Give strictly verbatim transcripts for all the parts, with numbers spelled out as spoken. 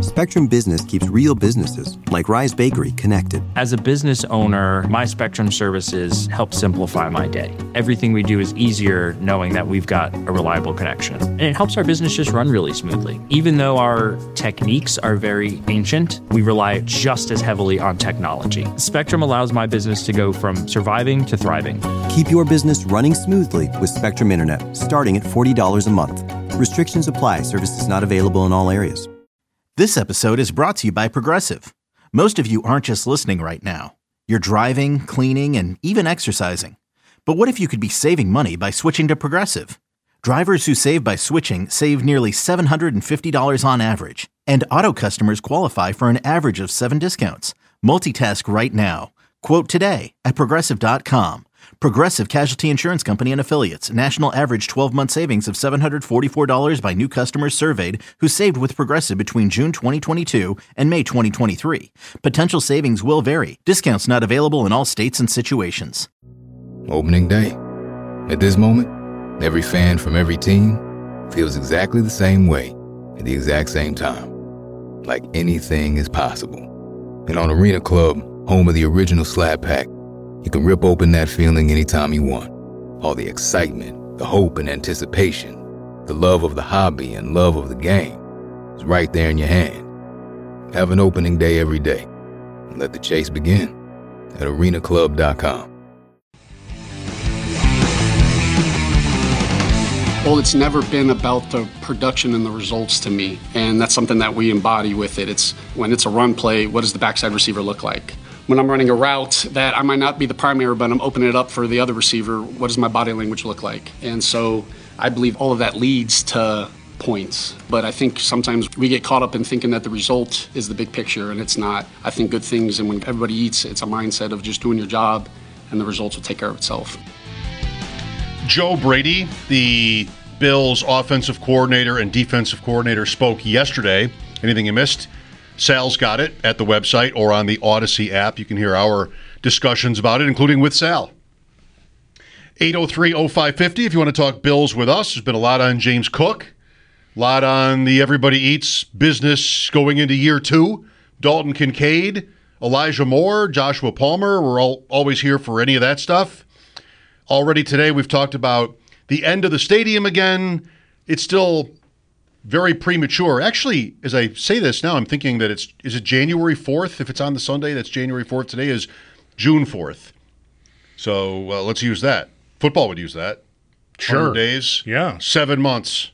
Spectrum Business keeps real businesses, like Rise Bakery, connected. As a business owner, my Spectrum services help simplify my day. Everything we do is easier knowing that we've got a reliable connection. And it helps our business just run really smoothly. Even though our techniques are very ancient, we rely just as heavily on technology. Spectrum allows my business to go from surviving to thriving. Keep your business running smoothly with Spectrum Internet, starting at forty dollars a month. Restrictions apply. Services not available in all areas. This episode is brought to you by Progressive. Most of you aren't just listening right now. You're driving, cleaning, and even exercising. But what if you could be saving money by switching to Progressive? Drivers who save by switching save nearly seven hundred fifty dollars on average. And auto customers qualify for an average of seven discounts. Multitask right now. Quote today at Progressive dot com. Progressive Casualty Insurance Company and Affiliates. National average twelve-month savings of seven hundred forty-four dollars by new customers surveyed who saved with Progressive between June twenty twenty-two and May twenty twenty-three. Potential savings will vary. Discounts not available in all states and situations. Opening day. At this moment, every fan from every team feels exactly the same way at the exact same time. Like anything is possible. And on Arena Club, home of the original Slab Pack, you can rip open that feeling anytime you want. All the excitement, the hope and anticipation, the love of the hobby and love of the game is right there in your hand. Have an opening day every day and let the chase begin at arena club dot com. Well, it's never been about the production and the results to me, and that's something that we embody with it. It's when it's a run play, what does the backside receiver look like? When I'm running a route that I might not be the primary, but I'm opening it up for the other receiver, what does my body language look like? And so I believe all of that leads to points. But I think sometimes we get caught up in thinking that the result is the big picture, and it's not. I think good things, and when everybody eats, it's a mindset of just doing your job, and the results will take care of itself. Joe Brady, the Bills offensive coordinator and defensive coordinator, spoke yesterday. Anything you missed? Sal's got it at the website or on the Odyssey app. You can hear our discussions about it, including with Sal. eight oh three oh five fifty if you want to talk Bills with us. There's been a lot on James Cook, a lot on the Everybody Eats business going into year two. Dalton Kincaid, Elijah Moore, Joshua Palmer. We're all always here for any of that stuff. Already today we've talked about the end of the stadium again. It's still very premature. Actually, as I say this now, I'm thinking that it's, is it January fourth? If it's on the Sunday, that's January fourth. Today is June fourth. So uh, let's use that. Football would use that. Sure. one hundred days. Yeah. Seven months.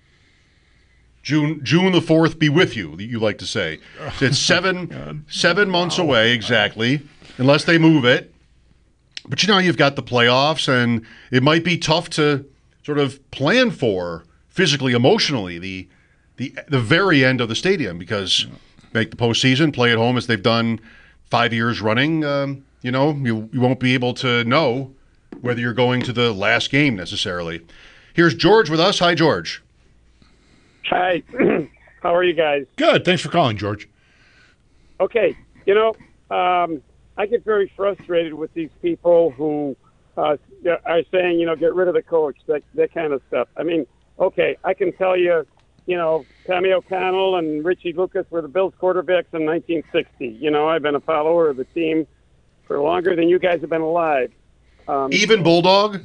June June the fourth be with you, you like to say. It's seven, seven months wow. away exactly, unless they move it. But you know, you've got the playoffs, and it might be tough to sort of plan for physically, emotionally, the the the very end of the stadium, because make the postseason, play at home as they've done five years running. Um, you know, you, you won't be able to know whether you're going to the last game necessarily. Here's George with us. Hi, George. Hi. How are you guys? Good. Thanks for calling, George. Okay. You know, um, I get very frustrated with these people who uh, are saying, you know, get rid of the coach, that that kind of stuff. I mean, okay, I can tell you, you know, Tommy O'Connell and Richie Lucas were the Bills quarterbacks in nineteen sixty. You know, I've been a follower of the team for longer than you guys have been alive. Um, Even Bulldog?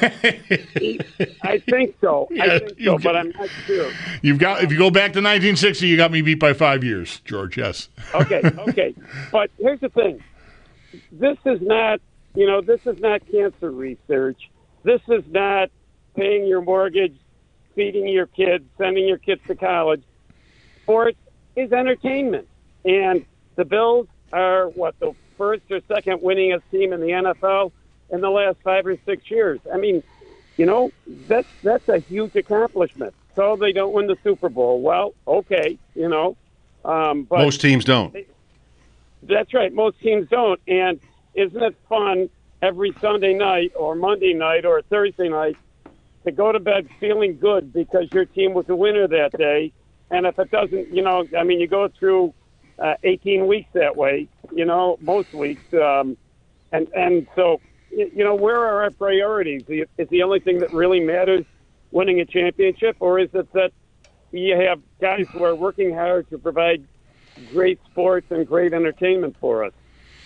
I think so. Yeah, I think so, got, but I'm not sure. You've got if you go back to nineteen sixty, you got me beat by five years, George. Yes. Okay, okay. But here's the thing. This is not, you know, this is not cancer research. This is not paying your mortgage, feeding your kids, sending your kids to college. Sports is entertainment. And the Bills are, what, the first or second winningest team in the N F L in the last five or six years. I mean, you know, that's, that's a huge accomplishment. So they don't win the Super Bowl. Well, okay, you know. Um, but most teams don't. They, that's right. Most teams don't. And isn't it fun every Sunday night or Monday night or Thursday night to go to bed feeling good because your team was the winner that day? And if it doesn't, you know, I mean, you go through uh, eighteen weeks that way, you know, most weeks. Um, and, and so, you know, where are our priorities? Is the only thing that really matters winning a championship, or is it that you have guys who are working hard to provide great sports and great entertainment for us.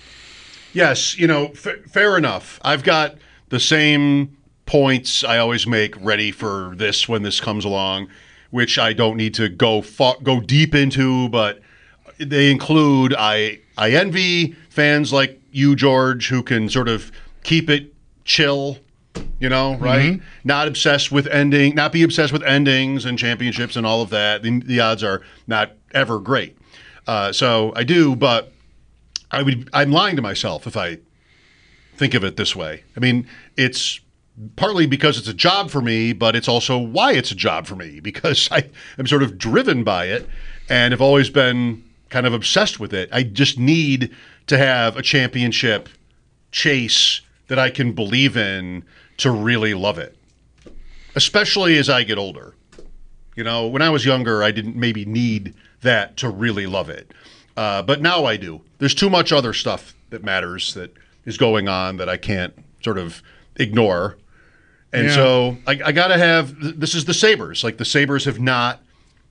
Yes, you know, f- fair enough. I've got the same points I always make ready for this when this comes along, which I don't need to go fa- go deep into, but they include I I envy fans like you, George, who can sort of keep it chill, you know, right? Mm-hmm. Not obsessed with ending, not be obsessed with endings and championships and all of that. The, the odds are not ever great. Uh, so I do, but I would, I'm lying to myself if I think of it this way. I mean, it's partly because it's a job for me, but it's also why it's a job for me, because I am sort of driven by it and have always been kind of obsessed with it. I just need to have a championship chase that I can believe in to really love it, especially as I get older. You know, when I was younger, I didn't maybe need that to really love it. Uh, but now I do. There's too much other stuff that matters that is going on that I can't sort of ignore. And yeah. so I, I got to have, this is the Sabres. Like the Sabres have not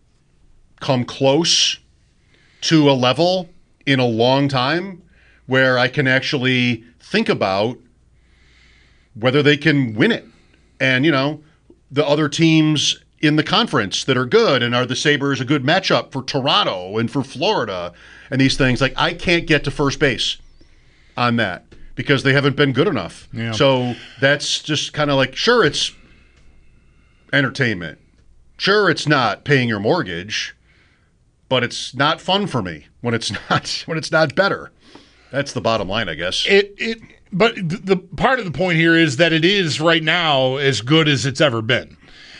come close to a level in a long time where I can actually think about whether they can win it. And, you know, the other teams in the conference that are good, and are the Sabres a good matchup for Toronto and for Florida and these things. Like, I can't get to first base on that because they haven't been good enough. Yeah. So that's just kind of like, sure, it's entertainment. Sure, it's not paying your mortgage, but it's not fun for me when it's not when it's not better. That's the bottom line, I guess. It it but the part of the point here is that it is right now as good as it's ever been.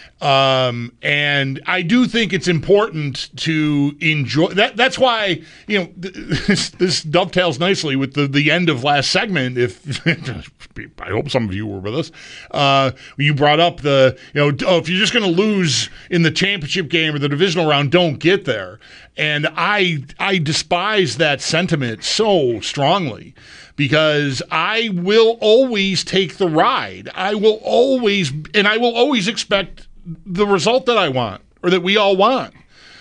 Um, and I do think it's important to enjoy that. That's why, you know, this, this dovetails nicely with the, the end of last segment. If I hope some of you were with us, uh, you brought up the, you know, oh, if you're just going to lose in the championship game or the divisional round, don't get there. And I, I despise that sentiment so strongly, because I will always take the ride. I will always, and I will always expect the result that I want, or that we all want.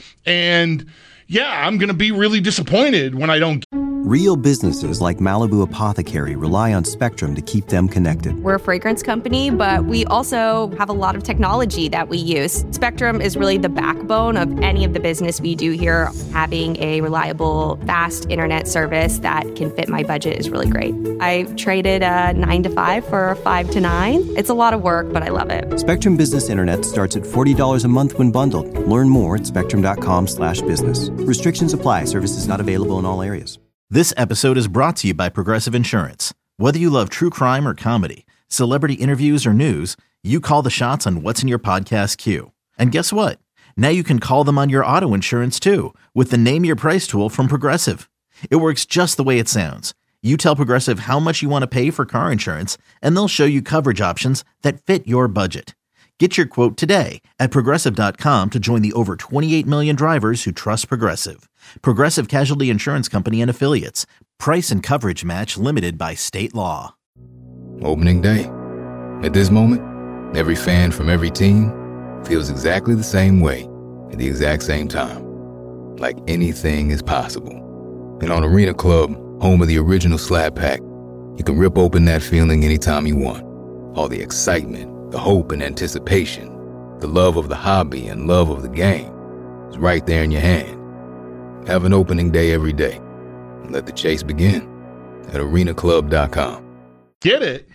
And yeah, I'm going to be really disappointed when I don't. Real businesses like Malibu Apothecary rely on Spectrum to keep them connected. We're a fragrance company, but we also have a lot of technology that we use. Spectrum is really the backbone of any of the business we do here. Having a reliable, fast internet service that can fit my budget is really great. I traded a nine to five for a five to nine. It's a lot of work, but I love it. Spectrum Business Internet starts at forty dollars a month when bundled. Learn more at spectrum.com slash business. Restrictions apply. Services not available in all areas. This episode is brought to you by Progressive Insurance. Whether you love true crime or comedy, celebrity interviews or news, you call the shots on what's in your podcast queue. And guess what? Now you can call them on your auto insurance too, with the Name Your Price tool from Progressive. It works just the way it sounds. You tell Progressive how much you want to pay for car insurance, and they'll show you coverage options that fit your budget. Get your quote today at Progressive dot com to join the over twenty-eight million drivers who trust Progressive. Progressive Casualty Insurance Company and Affiliates. Price and coverage match limited by state law. Opening day. At this moment, every fan from every team feels exactly the same way at the exact same time. Like anything is possible. And on Arena Club, home of the original Slap Pack, you can rip open that feeling anytime you want. All the excitement, the hope and anticipation, the love of the hobby and love of the game is right there in your hand. Have an opening day every day and let the chase begin at arena club dot com. Get it,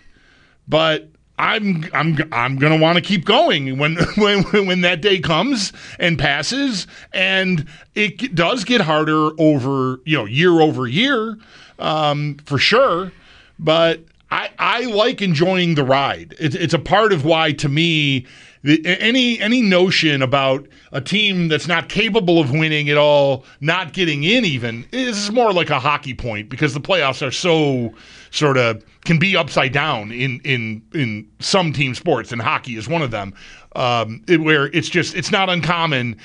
but I'm I'm I'm gonna want to keep going when when when that day comes and passes, and it does get harder over you know year over year, um, for sure, but. I, I like enjoying the ride. It's, it's a part of why, to me, the, any any notion about a team that's not capable of winning at all, not getting in even, is more like a hockey point, because the playoffs are so sort of can be upside down in in in some team sports, and hockey is one of them. Um, it, where it's just it's not uncommon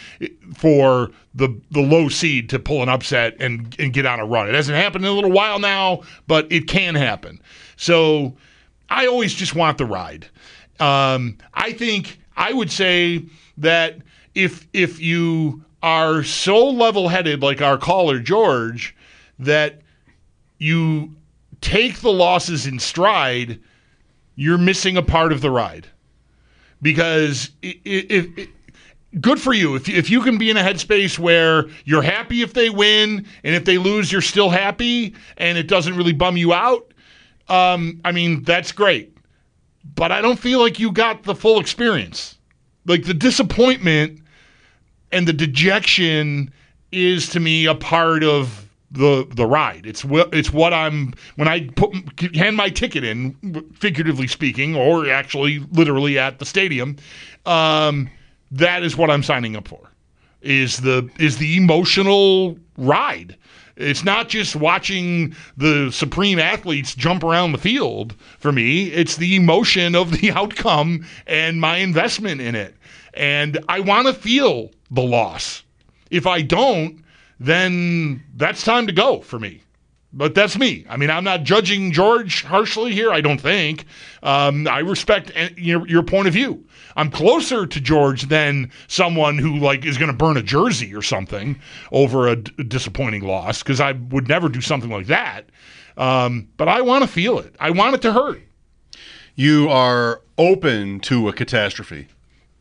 for the the low seed to pull an upset and and get on a run. It hasn't happened in a little while now, but it can happen. So I always just want the ride. Um, I think I would say that if if you are so level-headed, like our caller George, that you take the losses in stride, you're missing a part of the ride. Because if, if, if good for you. If, if you can be in a headspace where you're happy if they win, and if they lose, you're still happy, and it doesn't really bum you out, um, I mean, that's great. But I don't feel like you got the full experience. Like, the disappointment and the dejection is, to me, a part of the the ride. It's what it's what I'm when I put hand my ticket in, figuratively speaking, or actually literally at the stadium. Um, that is what I'm signing up for. Is the is the emotional ride. It's not just watching the supreme athletes jump around the field for me. It's the emotion of the outcome and my investment in it. And I want to feel the loss. If I don't, then that's time to go for me. But that's me. I mean, I'm not judging George harshly here, I don't think. Um, I respect your, your point of view. I'm closer to George than someone who like is going to burn a jersey or something over a d- disappointing loss, because I would never do something like that. Um, but I want to feel it. I want it to hurt. You are open to a catastrophe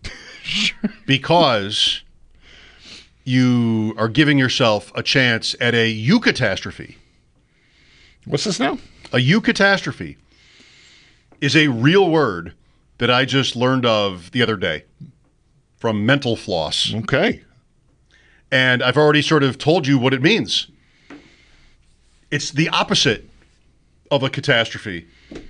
because you are giving yourself a chance at a eucatastrophe. What's this now? A eucatastrophe is a real word that I just learned of the other day from Mental Floss. Okay. And I've already sort of told you what it means. It's the opposite of a catastrophe.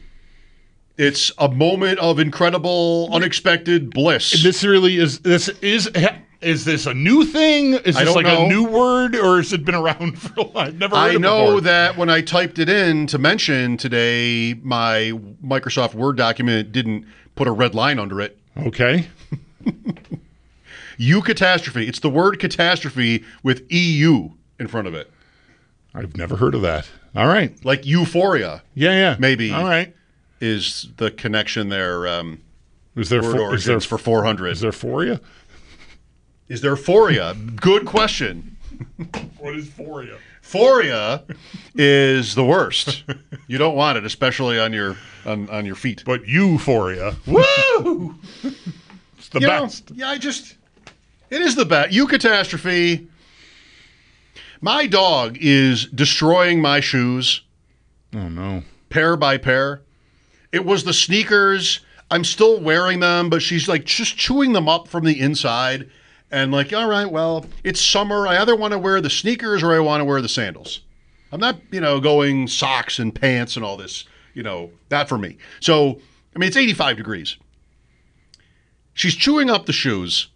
It's a moment of incredible, unexpected bliss. This really is, this is, is this a new thing? Is I this don't like know. a new word, or has it been around for a while? I've never heard I it know before. that when I typed it in to mention today, my Microsoft Word document didn't put a red line under it. Okay. Eucatastrophe. It's the word catastrophe with E U in front of it. I've never heard of that. All right. Like euphoria. Yeah, yeah. Maybe. All right. Is the connection there. Um, is there word for, origins is there, for four hundred. Is there phoria? Is there phoria? Good question. What is phoria? Phoria is the worst. You don't want it, especially on your on, on your feet. But euphoria. Woo! It's the You best. know, yeah, I just it is the best. Eucatastrophe. My dog is destroying my shoes. Oh no. Pair by pair. It was the sneakers. I'm still wearing them, but she's like just chewing them up from the inside. And like, all right, well, it's summer. I either want to wear the sneakers or I want to wear the sandals. I'm not, you know, going socks and pants and all this, you know, not for me. So, I mean, it's eighty-five degrees. She's chewing up the shoes.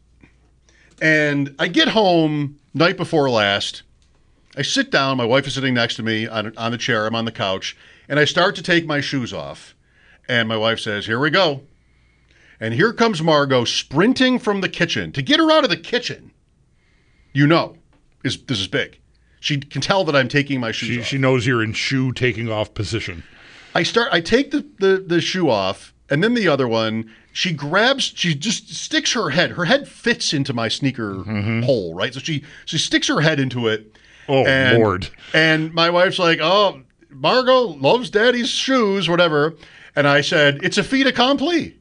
And I get home night before last. I sit down. My wife is sitting next to me on, on the chair. I'm on the couch. And I start to take my shoes off. And my wife says, here we go. And here comes Margot sprinting from the kitchen. To get her out of the kitchen, you know, is this is big. She can tell that I'm taking my shoes She, off. she knows you're in shoe taking off position. I start. I take the, the, the shoe off, and then the other one, she grabs, she just sticks her head. Her head fits into my sneaker Mm-hmm. hole, right? So she, she sticks her head into it. Oh, and, Lord. And my wife's like, oh, Margot loves daddy's shoes, whatever. And I said, it's a fait accompli.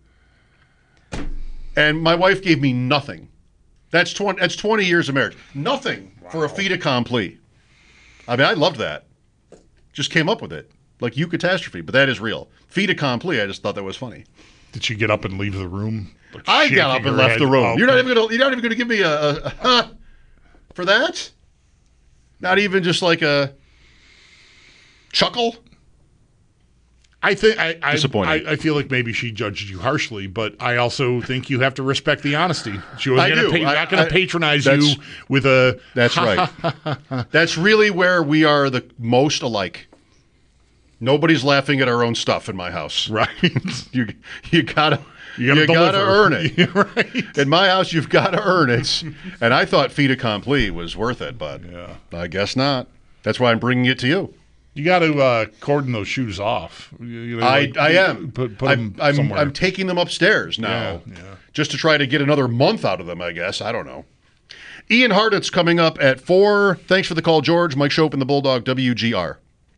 And my wife gave me nothing. That's twenty. That's twenty years of marriage. Nothing wow. for a fait accompli. I mean, I loved that. Just came up with it, like eucatastrophe, but that is real. Fait accompli. I just thought that was funny. Did she get up and leave the room? Like I got up and left head? the room. Oh, you're not okay. even gonna. You're not even gonna give me a, a, a huh for that. Not even just like a chuckle. I think I I, Disappointing. I I feel like maybe she judged you harshly, but I also think you have to respect the honesty. She was I gonna do. pa- I- not going I- to patronize that's- you with a. That's right. That's really where we are the most alike. Nobody's laughing at our own stuff in my house. Right. You you gotta You gotta, you gotta deliver. earn it. Yeah, right. In my house, you've got to earn it. And I thought fait accompli was worth it, but Yeah. I guess not. That's why I'm bringing it to you. You got to uh, cordon those shoes off. You, you know, I, like, I am. Put, put I'm, them I'm, somewhere. I'm taking them upstairs now Yeah, yeah. just to try to get another month out of them, I guess. I don't know. Ian Hartitz coming up at four. Thanks for the call, George. Mike Schopp and the Bulldog, W G R.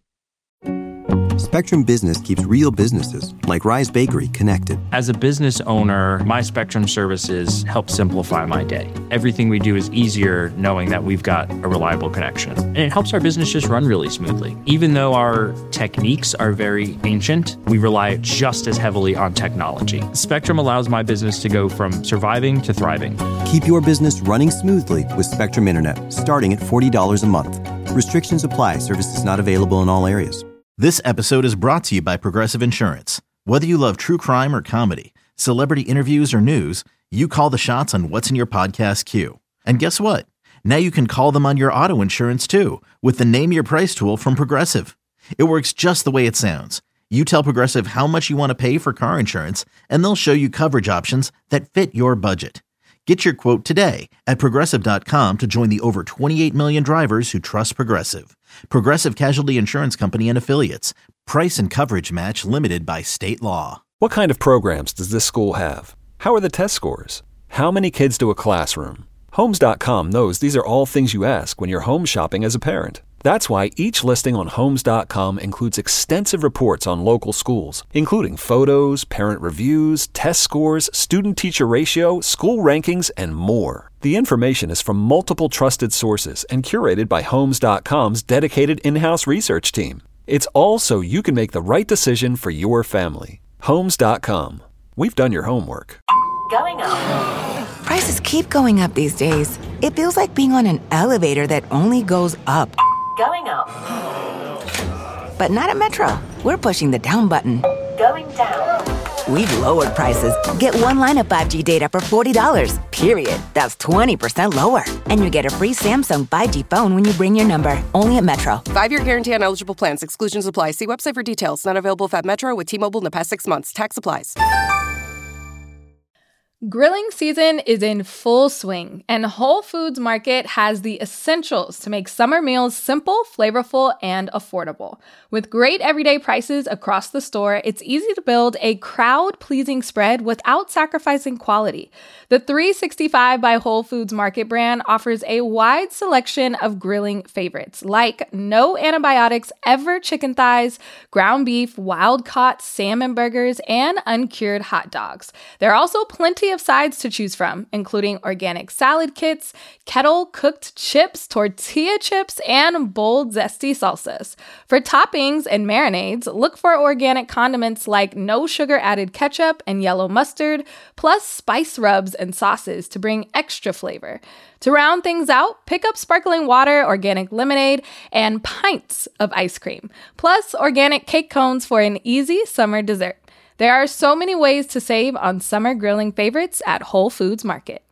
Spectrum Business keeps real businesses, like Rise Bakery, connected. As a business owner, my Spectrum services help simplify my day. Everything we do is easier knowing that we've got a reliable connection. And it helps our business just run really smoothly. Even though our techniques are very ancient, we rely just as heavily on technology. Spectrum allows my business to go from surviving to thriving. Keep your business running smoothly with Spectrum Internet, starting at forty dollars a month. Restrictions apply. Services not available in all areas. This episode is brought to you by Progressive Insurance. Whether you love true crime or comedy, celebrity interviews or news, you call the shots on what's in your podcast queue. And guess what? Now you can call them on your auto insurance too with the Name Your Price tool from Progressive. It works just the way it sounds. You tell Progressive how much you want to pay for car insurance, and they'll show you coverage options that fit your budget. Get your quote today at Progressive dot com to join the over twenty-eight million drivers who trust Progressive. Progressive Casualty Insurance Company and Affiliates. Price and coverage match limited by state law. What kind of programs does this school have? How are the test scores? How many kids do a classroom? Homes dot com knows these are all things you ask when you're home shopping as a parent. That's why each listing on Homes dot com includes extensive reports on local schools, including photos, parent reviews, test scores, student-teacher ratio, school rankings, and more. The information is from multiple trusted sources and curated by Homes dot com's dedicated in-house research team. It's all so you can make the right decision for your family. Homes dot com. We've done your homework. Going up. Prices keep going up these days. It feels like being on an elevator that only goes up. Going up. But not at Metro. We're pushing the down button. Going down. We've lowered prices. Get one line of five G data for forty dollars, period. That's twenty percent lower. And you get a free Samsung five G phone when you bring your number. Only at Metro. Five-year guarantee on eligible plans. Exclusions apply. See website for details. Not available at Metro with T-Mobile in the past six months. Tax applies. Grilling season is in full swing, and Whole Foods Market has the essentials to make summer meals simple, flavorful, and affordable. With great everyday prices across the store, it's easy to build a crowd-pleasing spread without sacrificing quality. The three sixty-five by Whole Foods Market brand offers a wide selection of grilling favorites, like no antibiotics ever chicken thighs, ground beef, wild-caught salmon burgers, and uncured hot dogs. There are also plenty of sides to choose from, including organic salad kits, kettle cooked chips, tortilla chips, and bold zesty salsas. For toppings and marinades, look for organic condiments like no sugar added ketchup and yellow mustard, plus spice rubs and sauces to bring extra flavor. To round things out, pick up sparkling water, organic lemonade, and pints of ice cream, plus organic cake cones for an easy summer dessert. There are so many ways to save on summer grilling favorites at Whole Foods Market.